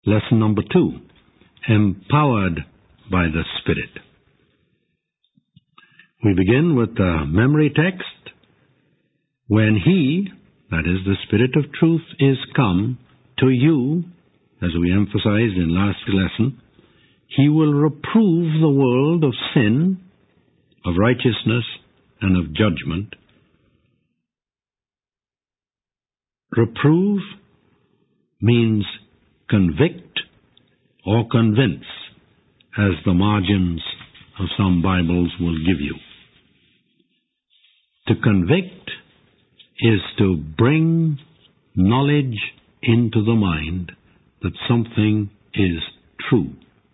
Lesson number 2, empowered by the Spirit. We begin with the memory text. When He, that is the Spirit of truth, is come to you, as we emphasized in last lesson, He will reprove the world of sin, of righteousness, and of judgment. Reprove means convict or convince, as the margins of some Bibles will give you. To convict is to bring knowledge into the mind that something is true.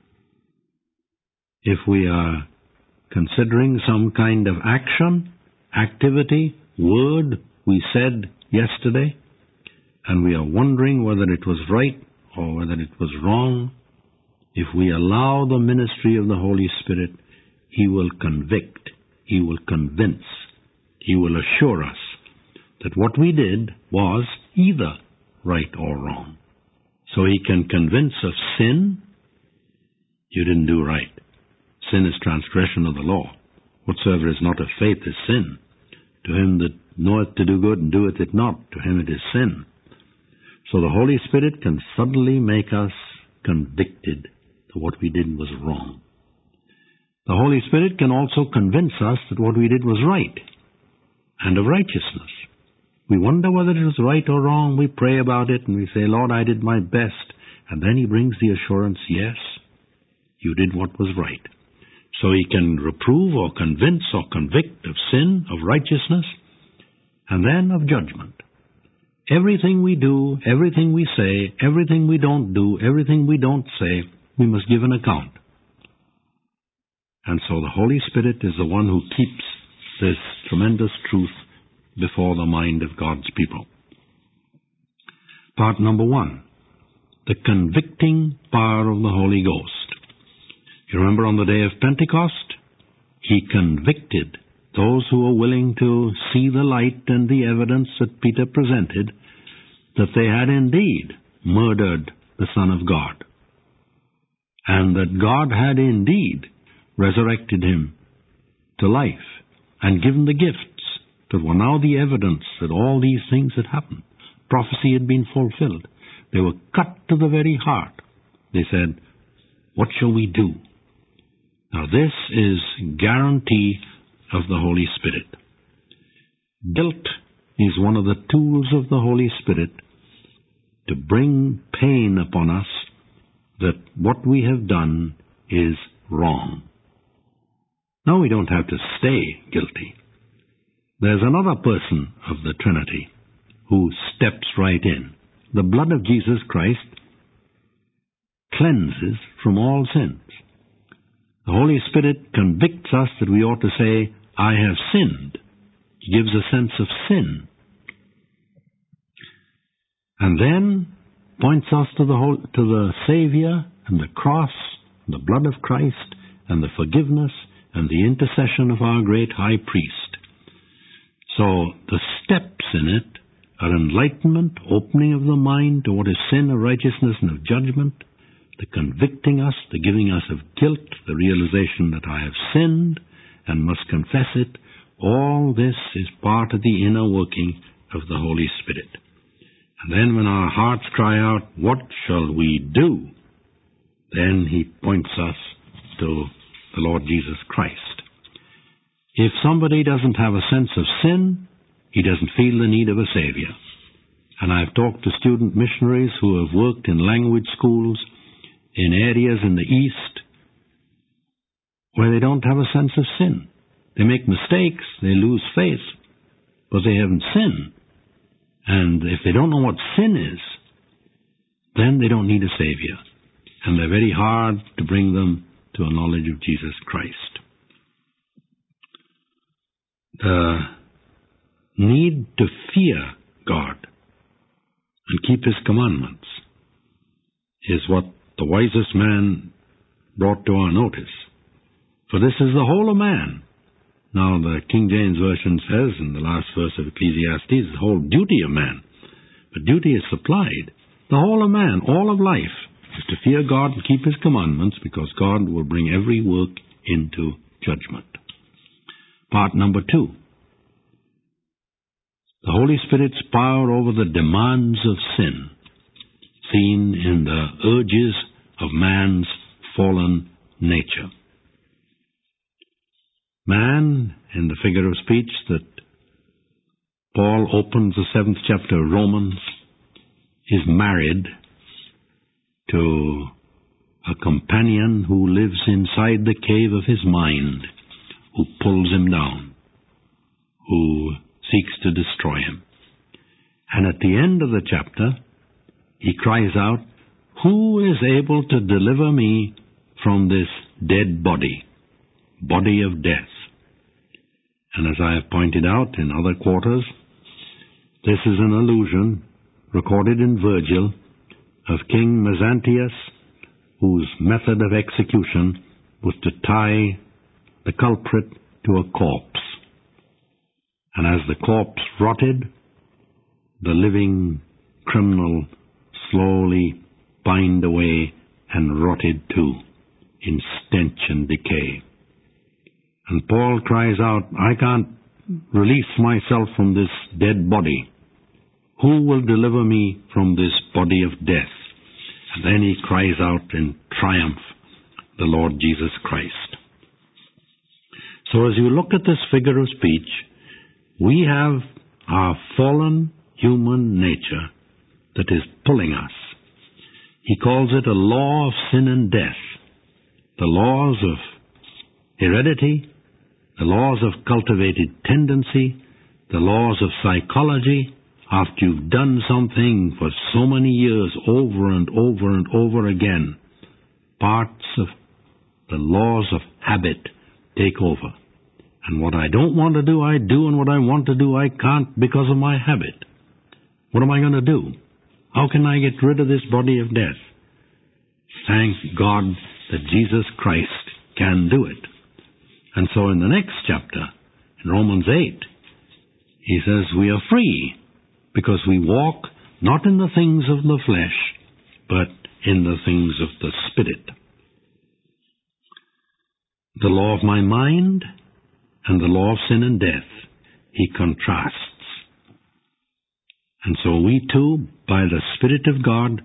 If we are considering some kind of action, activity, word we said yesterday, and we are wondering whether it was right or whether it was wrong, if we allow the ministry of the Holy Spirit, He will convict, He will convince, He will assure us that what we did was either right or wrong. So He can convince of sin. You didn't do right. Sin is transgression of the law. Whatsoever is not of faith is sin. To him that knoweth to do good and doeth it not, to him it is sin. So the Holy Spirit can suddenly make us convicted that what we did was wrong. The Holy Spirit can also convince us that what we did was right and of righteousness. We wonder whether it was right or wrong. We pray about it and we say, Lord, I did my best. And then He brings the assurance, yes, you did what was right. So He can reprove or convince or convict of sin, of righteousness, and then of judgment. Everything we do, everything we say, everything we don't do, everything we don't say, we must give an account. And so the Holy Spirit is the one who keeps this tremendous truth before the mind of God's people. Part number 1, the convicting power of the Holy Ghost. You remember on the day of Pentecost, He convicted those who were willing to see the light and the evidence that Peter presented, that they had indeed murdered the Son of God, and that God had indeed resurrected Him to life and given the gifts that were now the evidence that all these things had happened. Prophecy had been fulfilled. They were cut to the very heart. They said, what shall we do? Now this is guarantee of the Holy Spirit. Guilt is one of the tools of the Holy Spirit to bring pain upon us that what we have done is wrong. Now we don't have to stay guilty. There's another person of the Trinity who steps right in. The blood of Jesus Christ cleanses from all sins. The Holy Spirit convicts us that we ought to say, I have sinned. He gives a sense of sin. And then points us to the Savior and the cross, and the blood of Christ, and the forgiveness and the intercession of our great high priest. So the steps in it are enlightenment, opening of the mind to what is sin, of righteousness, and of judgment, the convicting us, the giving us of guilt, the realization that I have sinned and must confess it. All this is part of the inner working of the Holy Spirit. And then when our hearts cry out, what shall we do? Then He points us to the Lord Jesus Christ. If somebody doesn't have a sense of sin, he doesn't feel the need of a Savior. And I've talked to student missionaries who have worked in language schools in areas in the East where they don't have a sense of sin. They make mistakes, they lose faith, but they haven't sinned. And if they don't know what sin is, then they don't need a Savior. And they're very hard to bring them to a knowledge of Jesus Christ. The need to fear God and keep His commandments is what the wisest man brought to our notice. For this is the whole of man. Now the King James Version says in the last verse of Ecclesiastes, the whole duty of man. But duty is supplied. The whole of man, all of life, is to fear God and keep His commandments, because God will bring every work into judgment. Part number 2. The Holy Spirit's power over the demands of sin, seen in the urges of man's fallen nature. Man, in the figure of speech that Paul opens the 7th chapter of Romans, is married to a companion who lives inside the cave of his mind, who pulls him down, who seeks to destroy him. And at the end of the chapter, he cries out, "Who is able to deliver me from this dead body of death?" And as I have pointed out in other quarters, this is an allusion recorded in Virgil of King Mezantius, whose method of execution was to tie the culprit to a corpse. And as the corpse rotted, the living criminal slowly pined away and rotted too, in stench and decay. And Paul cries out, "I can't release myself from this dead body. Who will deliver me from this body of death?" And then he cries out in triumph, "The Lord Jesus Christ." So as you look at this figure of speech, we have our fallen human nature that is pulling us. He calls it a law of sin and death. The laws of heredity, the laws of cultivated tendency, the laws of psychology. After you've done something for so many years over and over and over again, parts of the laws of habit take over. And what I don't want to do, I do, and what I want to do, I can't because of my habit. What am I going to do? How can I get rid of this body of death? Thank God that Jesus Christ can do it. And so in the next chapter, in Romans 8, he says we are free because we walk not in the things of the flesh, but in the things of the Spirit. The law of my mind and the law of sin and death he contrasts. And so we too, by the Spirit of God,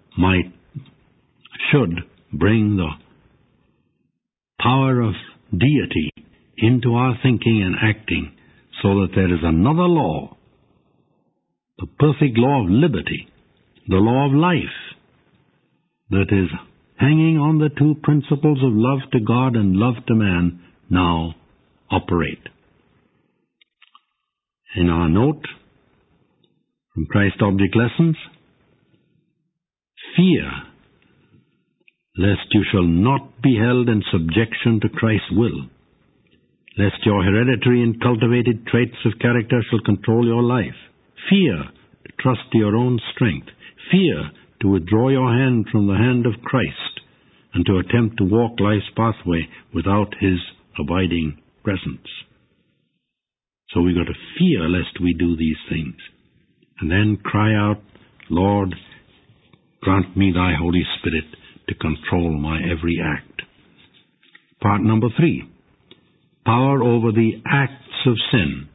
should bring the power of deity into our thinking and acting, so that there is another law, the perfect law of liberty, the law of life, that is hanging on the two principles of love to God and love to man, now operate. In our note from Christ Object Lessons, fear lest you shall not be held in subjection to Christ's will, lest your hereditary and cultivated traits of character shall control your life. Fear to trust to your own strength. Fear to withdraw your hand from the hand of Christ and to attempt to walk life's pathway without His abiding presence. So we've got to fear lest we do these things. And then cry out, "Lord, grant me thy Holy Spirit to control my every act." Part number 3. Power over the acts of sin.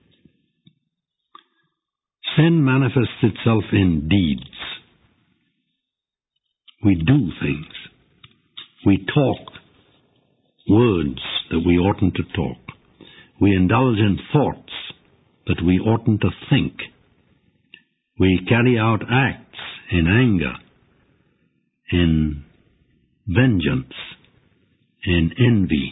Sin manifests itself in deeds. We do things. We talk words that we oughtn't to talk. We indulge in thoughts that we oughtn't to think. We carry out acts in anger, in vengeance, in envy,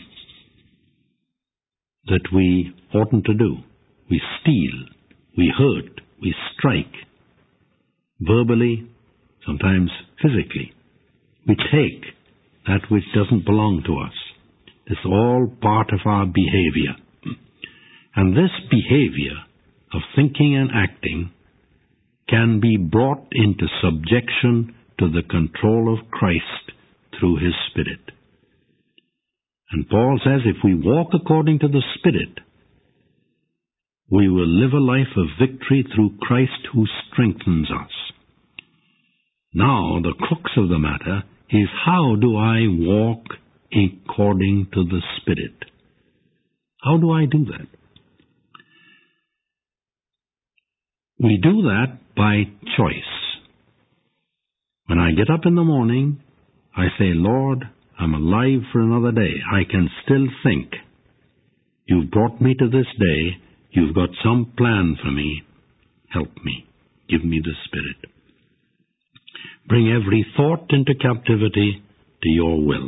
that we oughtn't to do. We steal, we hurt, we strike, verbally, sometimes physically. We take that which doesn't belong to us. It's all part of our behavior. And this behavior of thinking and acting can be brought into subjection to the control of Christ through His Spirit. And Paul says if we walk according to the Spirit, we will live a life of victory through Christ who strengthens us. Now, the crux of the matter is, how do I walk according to the Spirit? How do I do that? We do that by choice. When I get up in the morning, I say, Lord, I'm alive for another day. I can still think. You've brought me to this day. You've got some plan for me. Help me. Give me the Spirit. Bring every thought into captivity to your will.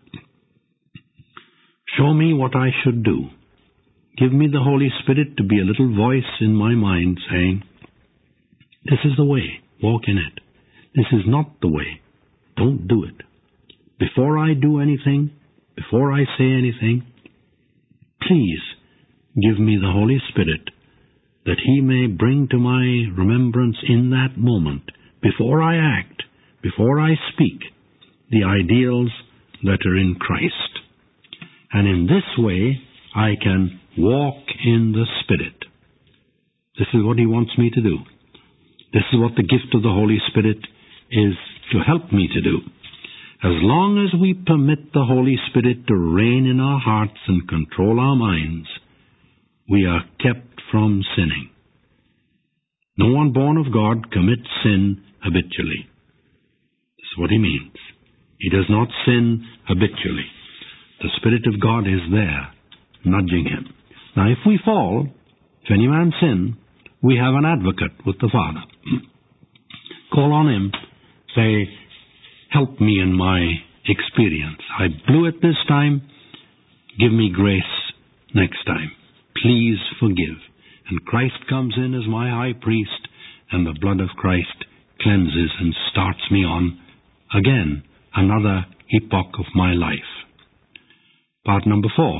Show me what I should do. Give me the Holy Spirit to be a little voice in my mind saying, this is the way. Walk in it. This is not the way. Don't do it. Before I do anything, before I say anything, please give me the Holy Spirit that He may bring to my remembrance in that moment, before I act, before I speak, the ideals that are in Christ. And in this way, I can walk in the Spirit. This is what He wants me to do. This is what the gift of the Holy Spirit is to help me to do. As long as we permit the Holy Spirit to reign in our hearts and control our minds, we are kept from sinning. No one born of God commits sin habitually. This is what he means. He does not sin habitually. The Spirit of God is there, nudging him. Now, if we fall, if any man sin, we have an advocate with the Father. Call on him, say, help me in my experience. I blew it this time. Give me grace next time. Please forgive. And Christ comes in as my high priest, and the blood of Christ cleanses and starts me on again, another epoch of my life. Part number 4.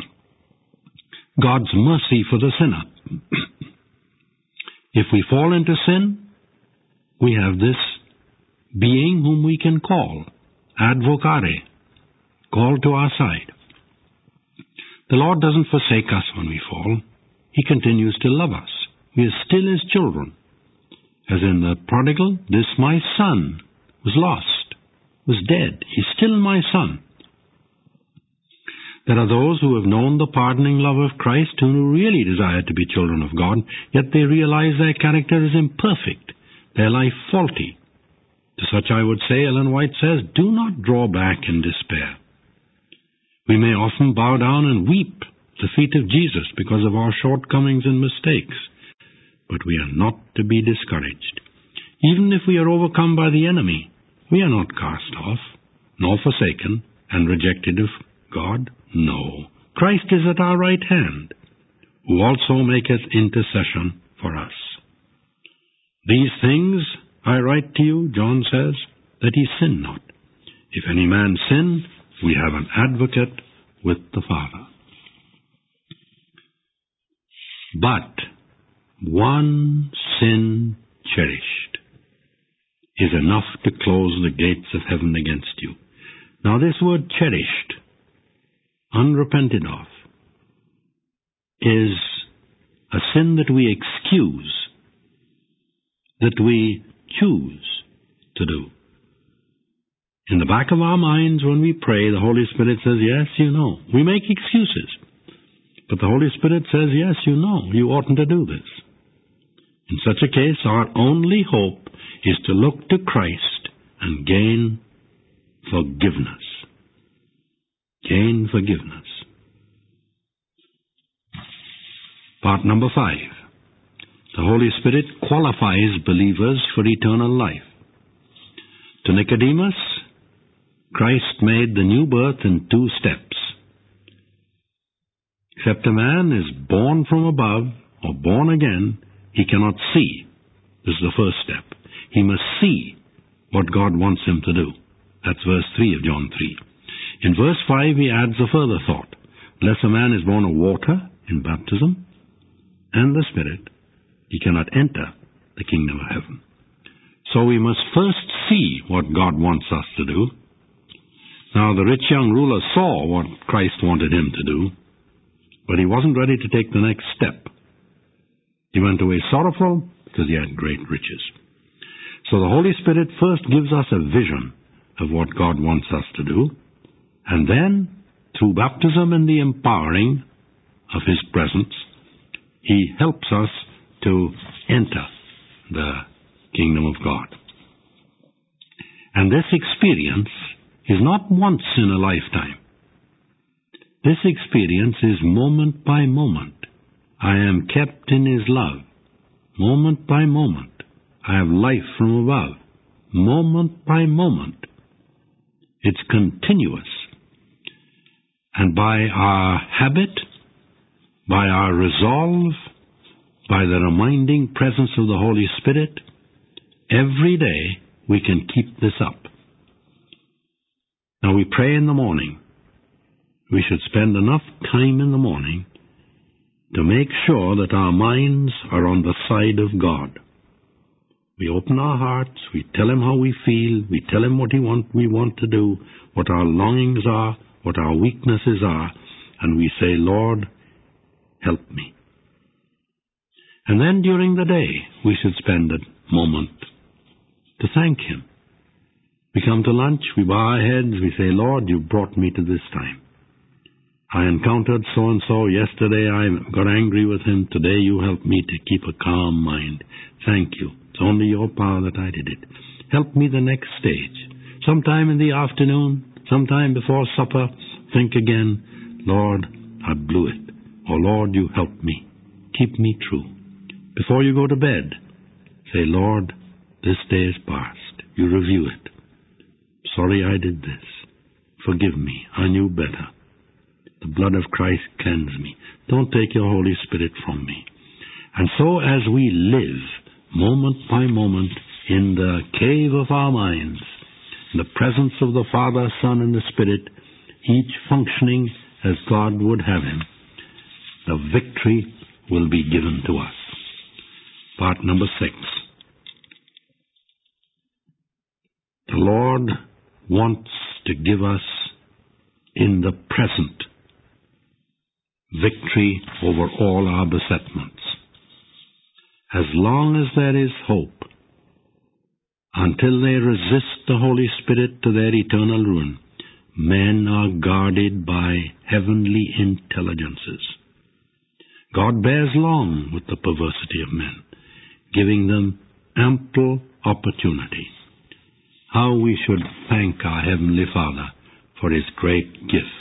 God's mercy for the sinner. If we fall into sin, we have this being whom we can call, advocare, call to our side. The Lord doesn't forsake us when we fall. He continues to love us. We are still His children. As in the prodigal, this my son was lost, was dead. He's still my son. There are those who have known the pardoning love of Christ who really desire to be children of God, yet they realize their character is imperfect, their life faulty. To such I would say, Ellen White says, do not draw back in despair. We may often bow down and weep at the feet of Jesus because of our shortcomings and mistakes, but we are not to be discouraged. Even if we are overcome by the enemy, we are not cast off, nor forsaken and rejected of God. No. Christ is at our right hand, who also maketh intercession for us. These things I write to you, John says, that ye sin not. If any man sin, we have an advocate with the Father. But one sin cherished is enough to close the gates of heaven against you. Now this word cherished, unrepented of, is a sin that we excuse, that we choose to do. In the back of our minds when we pray, the Holy Spirit says, yes, you know. We make excuses. But the Holy Spirit says, yes, you know. You oughtn't to do this. In such a case, our only hope is to look to Christ and gain forgiveness. Gain forgiveness. Part number 5. The Holy Spirit qualifies believers for eternal life. To Nicodemus, Christ made the new birth in 2 steps. Except a man is born from above or born again, he cannot see. This is the first step. He must see what God wants him to do. That's verse 3 of John 3. In verse 5 he adds a further thought. Unless a man is born of water in baptism and the Spirit, he cannot enter the kingdom of heaven. So we must first see what God wants us to do. Now the rich young ruler saw what Christ wanted him to do, but he wasn't ready to take the next step. He went away sorrowful because he had great riches. So the Holy Spirit first gives us a vision of what God wants us to do, and then, through baptism and the empowering of His presence, He helps us to enter the kingdom of God. And this experience is not once in a lifetime. This experience is moment by moment. I am kept in His love. Moment by moment. I have life from above. Moment by moment. It's continuous. And by our habit, by our resolve, by the reminding presence of the Holy Spirit, every day we can keep this up. Now we pray in the morning. We should spend enough time in the morning to make sure that our minds are on the side of God. We open our hearts, we tell Him how we feel, we tell Him what we want to do, what our longings are, what our weaknesses are, and we say, Lord, help me. And then during the day, we should spend a moment to thank Him. We come to lunch, we bow our heads, we say, Lord, you brought me to this time. I encountered so-and-so yesterday, I got angry with him. Today you helped me to keep a calm mind. Thank you. It's only your power that I did it. Help me the next stage. Sometime in the afternoon, sometime before supper, think again, Lord, I blew it. Or Lord, you helped me. Keep me true. Before you go to bed, say, Lord, this day is past. You review it. Sorry I did this. Forgive me. I knew better. The blood of Christ cleanse me. Don't take your Holy Spirit from me. And so as we live moment by moment in the cave of our minds, in the presence of the Father, Son, and the Spirit, each functioning as God would have him, the victory will be given to us. Part number 6. The Lord wants to give us in the present victory over all our besetments. As long as there is hope, until they resist the Holy Spirit to their eternal ruin, men are guarded by heavenly intelligences. God bears long with the perversity of men, giving them ample opportunity. How we should thank our Heavenly Father for His great gift